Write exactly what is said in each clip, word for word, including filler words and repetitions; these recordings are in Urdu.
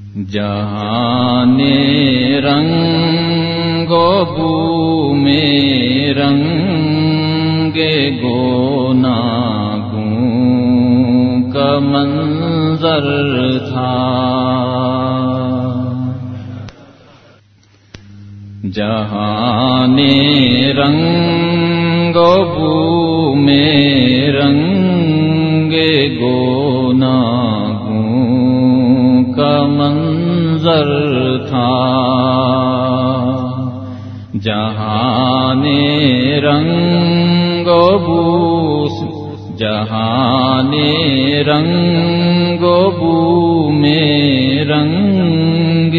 جہان رنگ و بو میں رنگ گوناگوں کا منظر تھا، جہان رنگ و بو میں رنگ گوناگوں کا منظر تھا، جہان رنگ و بو جہان رنگ و بو میں رنگ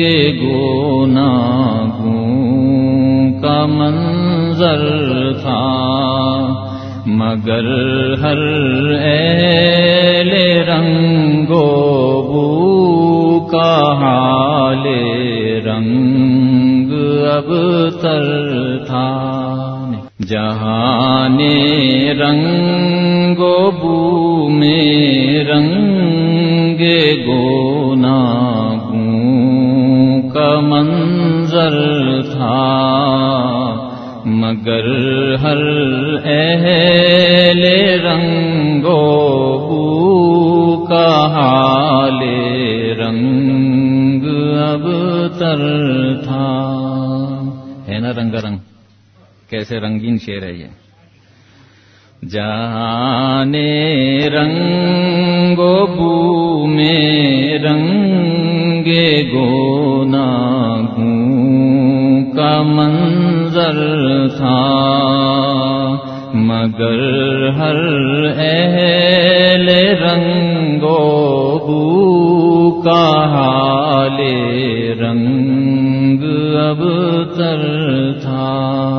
گوناگوں کا منظر تھا، مگر ہر اہل رنگ و بو کا حال رنگ اب تر تھا، جہان رنگ و بو میں رنگ گوناگوں کا منظر تھا، مگر ہر اہل رنگ و بو کا حال رنگ اب تر تھا۔ ہے نا رنگا رنگ، کیسے رنگین شعر ہے یہ۔ جہان رنگ و بو میں رنگ گوناگوں کا منظر تھا، مگر ہر اہل رنگ و بو کا حال رنگ اب تر تھا،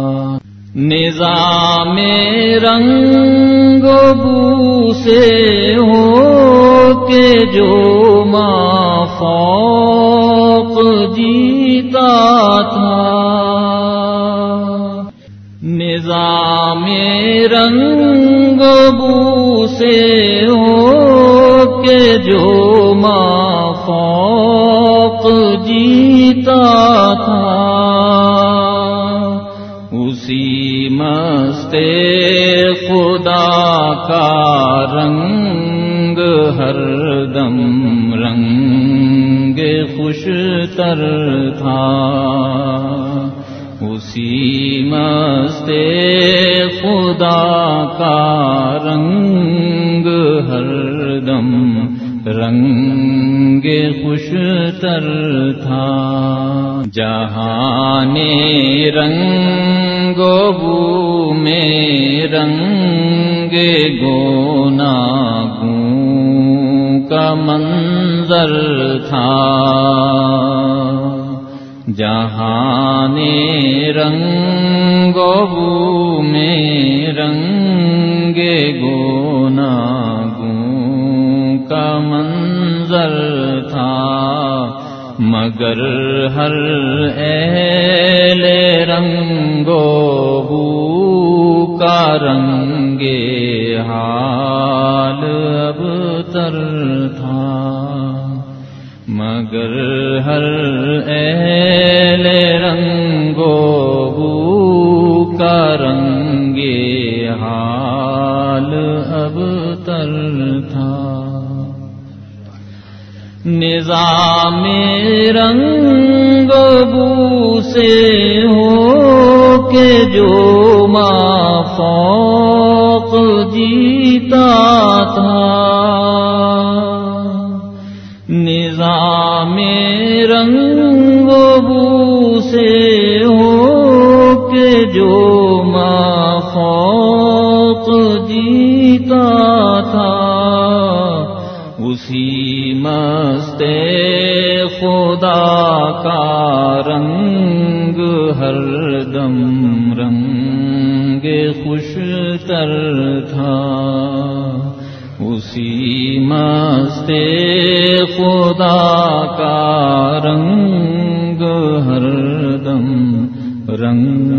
نظام رنگ و بو سے ہو کے جو مافوق جیتا تھا، نظام رنگ و بو سے ہو کے جو مافوق جیتا تھا، اسی مست خدا کا رنگ ہر دم رنگ خوش تر تھا، اسی مست خدا کا رنگ ہر دم رنگ خوش تر تھا، جہان رنگ و بو میں رنگ گوناگوں کا منظر تھا، جہان رنگ و بو میں رنگ گوناگوں کا منظر تھا، مگر ہر اہل رنگ و بو کا رنگ حال اب تر تھا، مگر ہر اہل رنگ و بو کا رنگ حال اب تر تھا، نظام رنگ و بو سے ہو کے جو مافوق جیتا تھا، نظام رنگ و بو سے ہو کے جو مافوق جیتا تھا، اسی مست خدا کا رنگ ہر دم رنگ خوش تر تھا، اسی مست خدا کا رنگ ہر دم رنگ